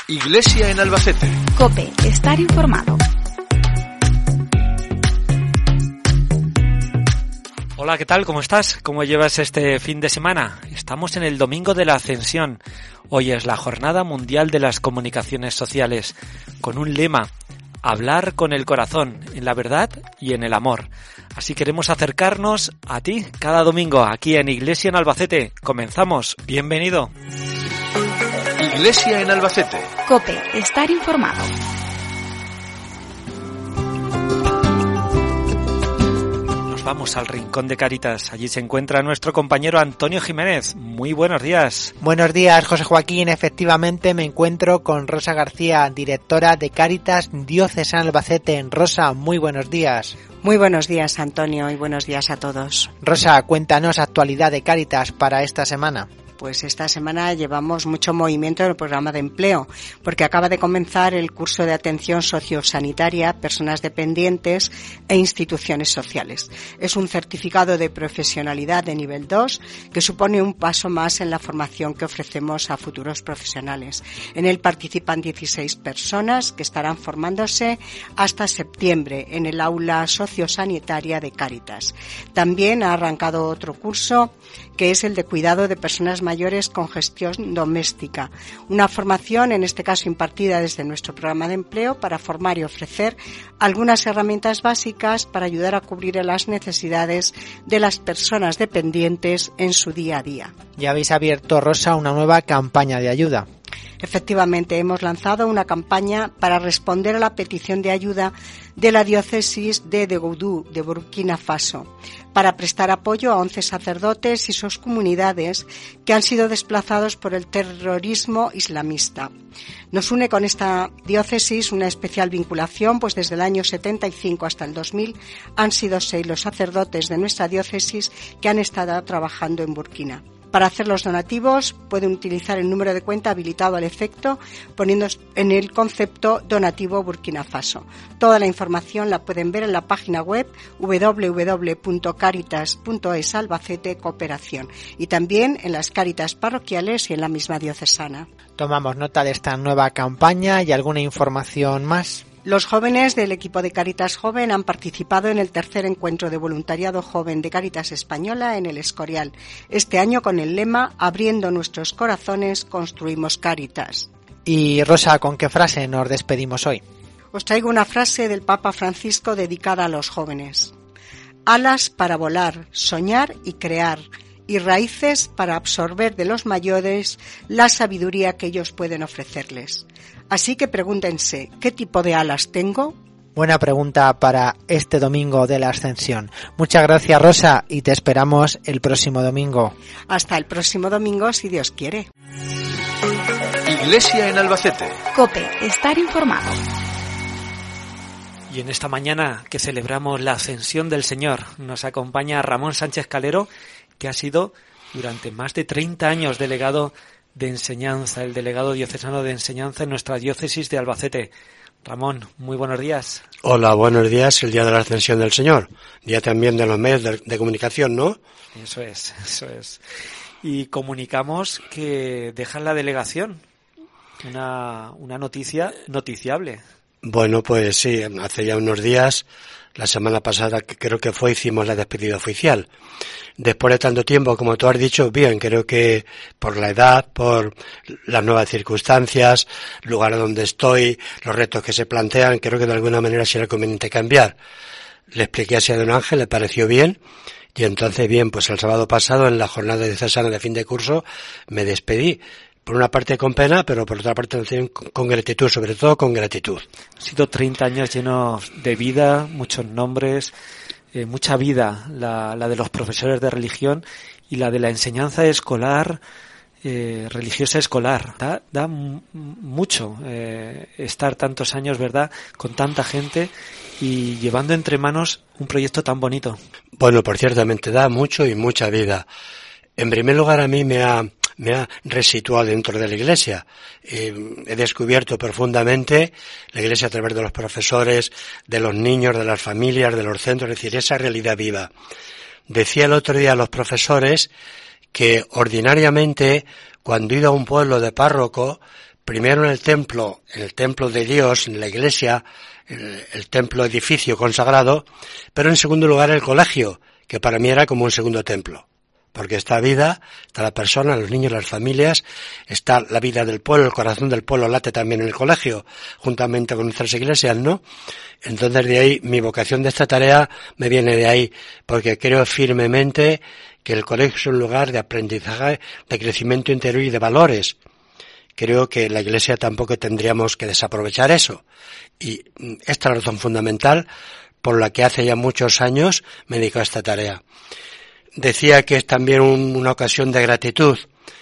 Iglesia en Albacete. COPE, estar informado. Hola, ¿qué tal? ¿Cómo estás? ¿Cómo llevas este fin de semana? Estamos en el Domingo de la Ascensión. Hoy es la Jornada Mundial de las Comunicaciones Sociales, con un lema: hablar con el corazón, en la verdad y en el amor. Así queremos acercarnos a ti cada domingo aquí en Iglesia en Albacete. Comenzamos. Bienvenido. Iglesia en Albacete. COPE, estar informado. Vamos al Rincón de Cáritas. Allí se encuentra nuestro compañero Antonio Jiménez. Muy buenos días. Buenos días, José Joaquín. Efectivamente me encuentro con Rosa García, directora de Cáritas Diocesana Albacete. Rosa, muy buenos días. Muy buenos días, Antonio, y buenos días a todos. Rosa, cuéntanos actualidad de Cáritas para esta semana. Pues esta semana llevamos mucho movimiento en el programa de empleo, porque acaba de comenzar el curso de atención sociosanitaria a personas dependientes e instituciones sociales. Es un certificado de profesionalidad de nivel 2 que supone un paso más en la formación que ofrecemos a futuros profesionales. En él participan 16 personas que estarán formándose hasta septiembre en el aula sociosanitaria de Cáritas. También ha arrancado otro curso que es el de cuidado de personas mayores con gestión doméstica. Una formación, en este caso impartida desde nuestro programa de empleo, para formar y ofrecer algunas herramientas básicas para ayudar a cubrir las necesidades de las personas dependientes en su día a día. Ya habéis abierto, Rosa, una nueva campaña de ayuda. Efectivamente, hemos lanzado una campaña para responder a la petición de ayuda de la diócesis de Degoudou, de Burkina Faso, para prestar apoyo a 11 sacerdotes y sus comunidades que han sido desplazados por el terrorismo islamista. Nos une con esta diócesis una especial vinculación, pues desde el año 75 hasta el 2000 han sido 6 los sacerdotes de nuestra diócesis que han estado trabajando en Burkina. Para hacer los donativos pueden utilizar el número de cuenta habilitado al efecto poniendo en el concepto donativo Burkina Faso. Toda la información la pueden ver en la página web www.caritas.es Albacete Cooperación y también en las Cáritas parroquiales y en la misma diocesana. Tomamos nota de esta nueva campaña. ¿Y alguna información más? Los jóvenes del equipo de Cáritas Joven han participado en el tercer encuentro de voluntariado joven de Cáritas Española en el Escorial, este año con el lema Abriendo nuestros corazones, construimos Cáritas. Y Rosa, ¿con qué frase nos despedimos hoy? Os traigo una frase del Papa Francisco dedicada a los jóvenes. Alas para volar, soñar y crear, y raíces para absorber de los mayores la sabiduría que ellos pueden ofrecerles. Así que pregúntense, ¿qué tipo de alas tengo? Buena pregunta para este domingo de la Ascensión. Muchas gracias, Rosa, y te esperamos el próximo domingo. Hasta el próximo domingo, si Dios quiere. Iglesia en Albacete. COPE, estar informado. Y en esta mañana que celebramos la Ascensión del Señor, nos acompaña Ramón Sánchez Calero, que ha sido durante más de 30 años delegado de enseñanza, el delegado diocesano de enseñanza en nuestra diócesis de Albacete. Ramón, muy buenos días. Hola, buenos días, el día de la Ascensión del Señor, día también de los medios de comunicación, ¿no? Eso es. Y comunicamos que dejan la delegación, una noticia noticiable. Bueno, pues sí, hace ya unos días, la semana pasada que creo que fue, hicimos la despedida oficial. Después de tanto tiempo, como tú has dicho, bien, creo que por la edad, por las nuevas circunstancias, lugar donde estoy, los retos que se plantean, creo que de alguna manera será conveniente cambiar. Le expliqué así a don Ángel, le pareció bien, y entonces bien, pues el sábado pasado, en la jornada diocesana de fin de curso, me despedí. Por una parte con pena, pero por otra parte con gratitud, sobre todo con gratitud. Han sido 30 años llenos de vida, muchos nombres, mucha vida, la de los profesores de religión y la de la enseñanza escolar, religiosa escolar. Da mucho estar tantos años, ¿verdad?, con tanta gente y llevando entre manos un proyecto tan bonito. Bueno, por ciertamente da mucho y mucha vida. En primer lugar, a mí me ha resituado dentro de la Iglesia. He descubierto profundamente la Iglesia a través de los profesores, de los niños, de las familias, de los centros, es decir, esa realidad viva. Decía el otro día a los profesores que ordinariamente, cuando he ido a un pueblo de párroco, primero en el templo de Dios, en la iglesia, el templo edificio consagrado, pero en segundo lugar el colegio, que para mí era como un segundo templo. Porque está vida, está la persona, los niños, las familias, está la vida del pueblo, el corazón del pueblo late también en el colegio, juntamente con nuestras iglesias, ¿no? Entonces de ahí, mi vocación de esta tarea me viene de ahí, porque creo firmemente que el colegio es un lugar de aprendizaje, de crecimiento interior y de valores. Creo que la iglesia tampoco tendríamos que desaprovechar eso. Y esta es la razón fundamental por la que hace ya muchos años me dedico a esta tarea. Decía que es también una ocasión de gratitud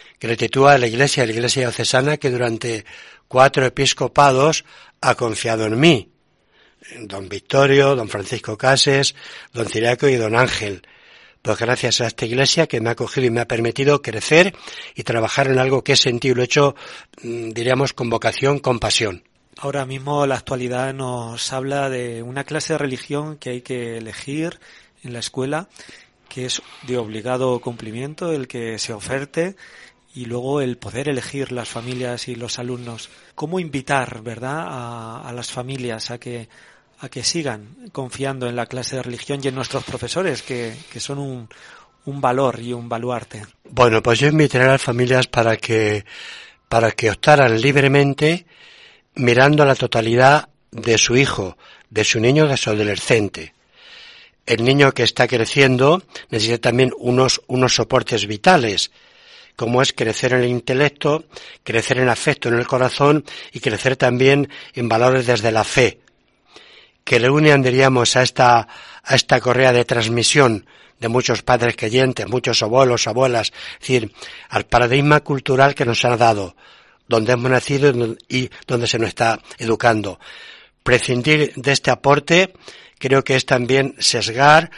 a la iglesia diocesana, que durante 4 episcopados ha confiado en mí. Don Victorio, don Francisco Cases, don Ciriaco y don Ángel. Pues gracias a esta iglesia que me ha acogido y me ha permitido crecer y trabajar en algo que he sentido y lo he hecho, diríamos, con vocación, con pasión. Ahora mismo la actualidad nos habla de una clase de religión que hay que elegir en la escuela, que es de obligado cumplimiento el que se oferte, y luego el poder elegir las familias y los alumnos. ¿Cómo invitar, verdad, a las familias a que sigan confiando en la clase de religión y en nuestros profesores, que son un valor y un baluarte? Bueno, pues yo invitaré a las familias para que optaran libremente, mirando a la totalidad de su hijo, de su niño, de su adolescente. El niño que está creciendo necesita también unos soportes vitales, como es crecer en el intelecto, crecer en afecto en el corazón y crecer también en valores desde la fe, que le unen, diríamos, a esta correa de transmisión de muchos padres creyentes, muchos abuelos, abuelas, es decir, al paradigma cultural que nos ha dado, donde hemos nacido y donde se nos está educando. Prescindir de este aporte creo que es también sesgar,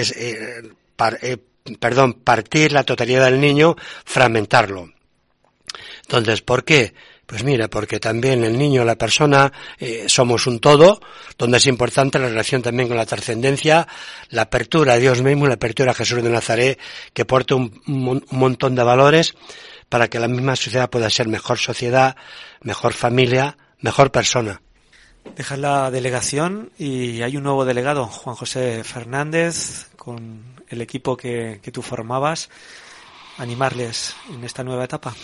partir la totalidad del niño, fragmentarlo. Entonces, ¿por qué? Pues mira, porque también el niño, la persona, somos un todo, donde es importante la relación también con la trascendencia, la apertura a Dios mismo, la apertura a Jesús de Nazaret, que porta un montón de valores para que la misma sociedad pueda ser mejor sociedad, mejor familia, mejor persona. Dejas la delegación y hay un nuevo delegado, Juan José Fernández, con el equipo que tú formabas. ¿Animarles en esta nueva etapa?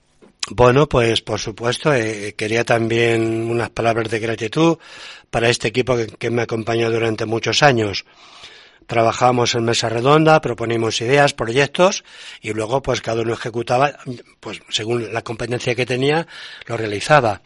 Bueno, pues por supuesto, quería también unas palabras de gratitud para este equipo que me acompañó durante muchos años. Trabajábamos en mesa redonda, proponíamos ideas, proyectos, y luego pues cada uno ejecutaba, pues según la competencia que tenía, lo realizaba.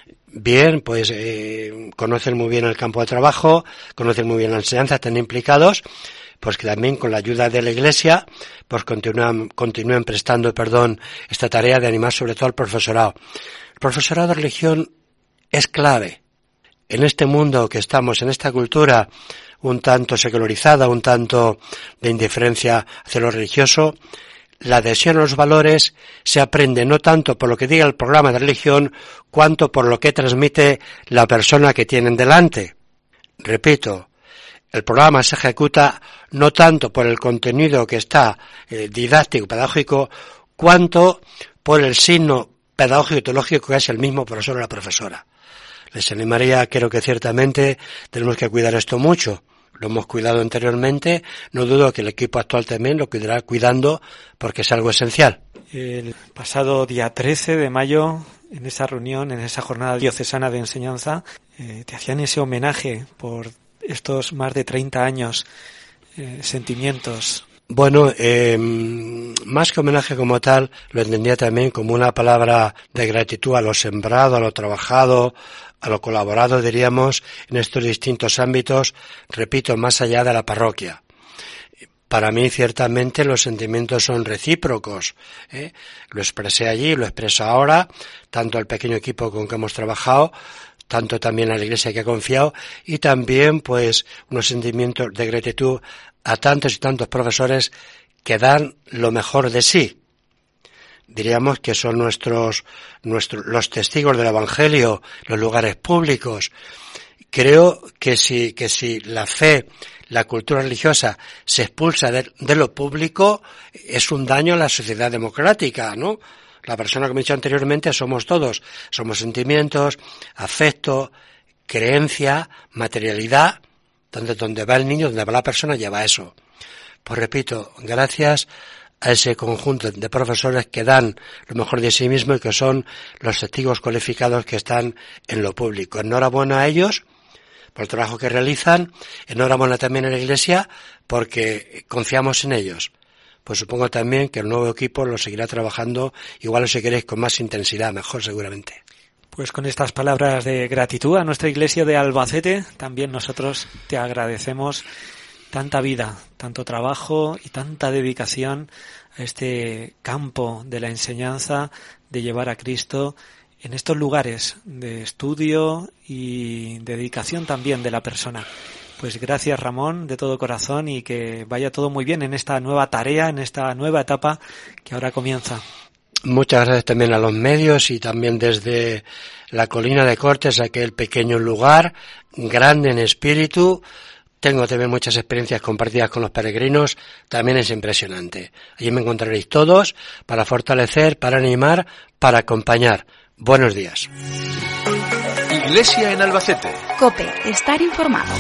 Bien, pues conocen muy bien el campo de trabajo, conocen muy bien la enseñanza, están implicados, pues que también con la ayuda de la Iglesia, pues continúen prestando, esta tarea de animar sobre todo al profesorado. El profesorado de religión es clave. En este mundo que estamos, en esta cultura un tanto secularizada, un tanto de indiferencia hacia lo religioso, la adhesión a los valores se aprende no tanto por lo que diga el programa de religión, cuanto por lo que transmite la persona que tienen delante. Repito, el programa se ejecuta no tanto por el contenido que está didáctico, pedagógico, cuanto por el signo pedagógico y teológico que es el mismo profesor o la profesora. Les animaría, creo que ciertamente tenemos que cuidar esto mucho. Lo hemos cuidado anteriormente, no dudo que el equipo actual también lo seguirá cuidando porque es algo esencial. El pasado día 13 de mayo, en esa reunión, en esa jornada diocesana de enseñanza, te hacían ese homenaje por estos más de 30 años, sentimientos. Bueno, más que homenaje como tal, lo entendía también como una palabra de gratitud a lo sembrado, a lo trabajado, a lo colaborado, diríamos, en estos distintos ámbitos, repito, más allá de la parroquia. Para mí, ciertamente, los sentimientos son recíprocos, Lo expresé allí, lo expreso ahora, tanto al pequeño equipo con que hemos trabajado, tanto también a la Iglesia que ha confiado, y también, pues, unos sentimientos de gratitud a tantos y tantos profesores que dan lo mejor de sí. Diríamos que son los testigos del Evangelio, los lugares públicos. Creo que si la fe, la cultura religiosa se expulsa de lo público, es un daño a la sociedad democrática, ¿no? La persona, como he dicho anteriormente, somos todos. Somos sentimientos, afecto, creencia, materialidad. Donde va el niño, donde va la persona, lleva eso. Pues repito, gracias a ese conjunto de profesores que dan lo mejor de sí mismos y que son los testigos cualificados que están en lo público. Enhorabuena a ellos por el trabajo que realizan, enhorabuena también a la Iglesia porque confiamos en ellos. Pues supongo también que el nuevo equipo lo seguirá trabajando, igual si queréis con más intensidad, mejor seguramente. Pues con estas palabras de gratitud a nuestra Iglesia de Albacete, también nosotros te agradecemos tanta vida, tanto trabajo y tanta dedicación a este campo de la enseñanza, de llevar a Cristo en estos lugares de estudio y dedicación también de la persona. Pues gracias, Ramón, de todo corazón, y que vaya todo muy bien en esta nueva tarea, en esta nueva etapa que ahora comienza. Muchas gracias también a los medios y también desde la Colina de Cortes, aquel pequeño lugar, grande en espíritu. Tengo también muchas experiencias compartidas con los peregrinos, también es impresionante. Allí me encontraréis todos para fortalecer, para animar, para acompañar. Buenos días. Iglesia en Albacete. COPE, estar informado.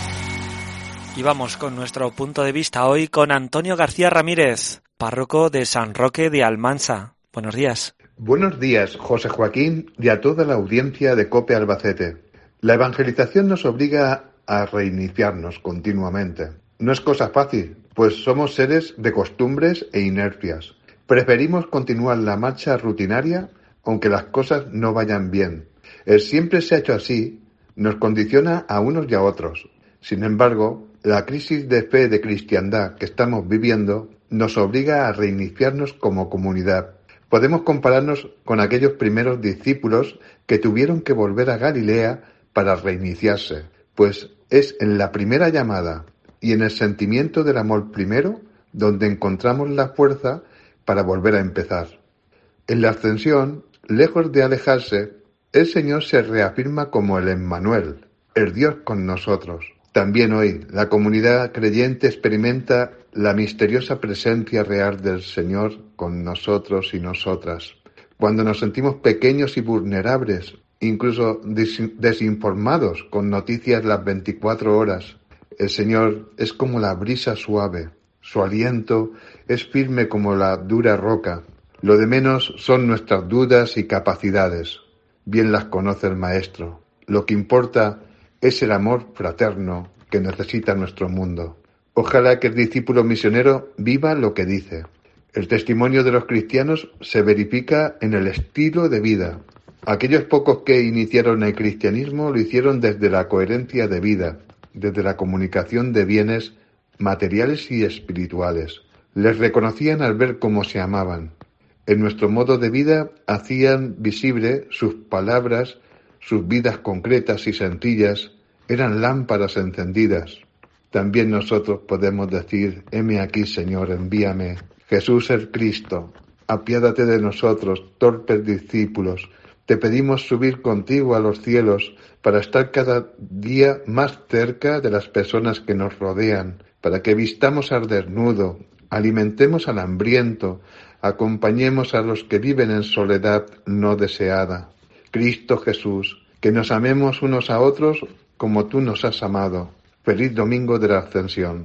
Y vamos con nuestro punto de vista hoy con Antonio García Ramírez, párroco de San Roque de Almansa. Buenos días. Buenos días, José Joaquín, y a toda la audiencia de COPE Albacete. La evangelización nos obliga a reiniciarnos continuamente. No es cosa fácil, pues somos seres de costumbres e inercias. Preferimos continuar la marcha rutinaria, aunque las cosas no vayan bien. El siempre se ha hecho así nos condiciona a unos y a otros. Sin embargo, la crisis de fe de cristiandad que estamos viviendo nos obliga a reiniciarnos como comunidad. Podemos compararnos con aquellos primeros discípulos que tuvieron que volver a Galilea para reiniciarse, pues es en la primera llamada y en el sentimiento del amor primero donde encontramos la fuerza para volver a empezar. En la ascensión, lejos de alejarse, el Señor se reafirma como el Emmanuel, el Dios con nosotros. También hoy, la comunidad creyente experimenta la misteriosa presencia real del Señor con nosotros y nosotras. Cuando nos sentimos pequeños y vulnerables, incluso desinformados con noticias las 24 horas, el Señor es como la brisa suave. Su aliento es firme como la dura roca. Lo de menos son nuestras dudas y capacidades. Bien las conoce el Maestro. Lo que importa es el amor fraterno que necesita nuestro mundo. Ojalá que el discípulo misionero viva lo que dice. El testimonio de los cristianos se verifica en el estilo de vida. Aquellos pocos que iniciaron el cristianismo lo hicieron desde la coherencia de vida, desde la comunicación de bienes materiales y espirituales. Les reconocían al ver cómo se amaban. En nuestro modo de vida hacían visible sus palabras, sus vidas concretas y sencillas, eran lámparas encendidas. También nosotros podemos decir, heme aquí, Señor, envíame. Jesús el Cristo, apiádate de nosotros, torpes discípulos. Te pedimos subir contigo a los cielos para estar cada día más cerca de las personas que nos rodean, para que vistamos al desnudo, alimentemos al hambriento, acompañemos a los que viven en soledad no deseada. Cristo Jesús, que nos amemos unos a otros como tú nos has amado. Feliz Domingo de la Ascensión.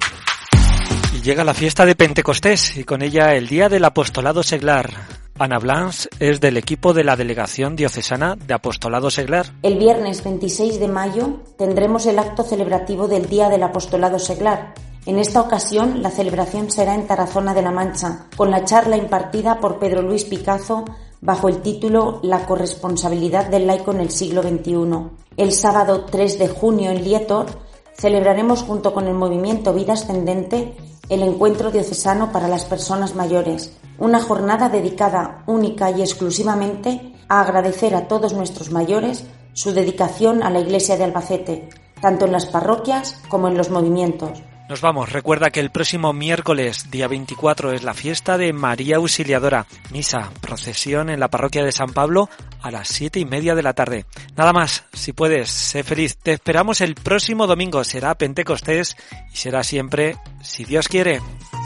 Y llega la fiesta de Pentecostés y con ella el Día del Apostolado Seglar. Ana Blancs es del equipo de la Delegación Diocesana de Apostolado Seglar. El viernes 26 de mayo tendremos el acto celebrativo del Día del Apostolado Seglar. En esta ocasión, la celebración será en Tarazona de la Mancha, con la charla impartida por Pedro Luis Picazo bajo el título La corresponsabilidad del laico en el siglo XXI. El sábado 3 de junio en Lietor celebraremos junto con el movimiento Vida Ascendente el Encuentro Diocesano para las Personas Mayores, una jornada dedicada única y exclusivamente a agradecer a todos nuestros mayores su dedicación a la Iglesia de Albacete, tanto en las parroquias como en los movimientos. Nos vamos. Recuerda que el próximo miércoles, día 24, es la fiesta de María Auxiliadora. Misa, procesión en la parroquia de San Pablo a las 7:30 de la tarde. Nada más, si puedes, sé feliz. Te esperamos el próximo domingo. Será Pentecostés y será siempre, si Dios quiere.